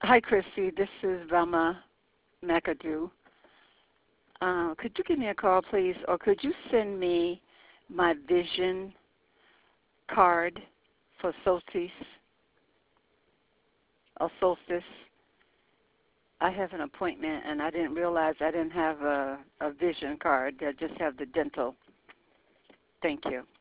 Hi, Chrissy. This is Velma McAdoo. Could you give me a call, please, or could you send me my vision card for solstice? I have an appointment, and I didn't realize I didn't have a vision card. I just have the dental. Thank you.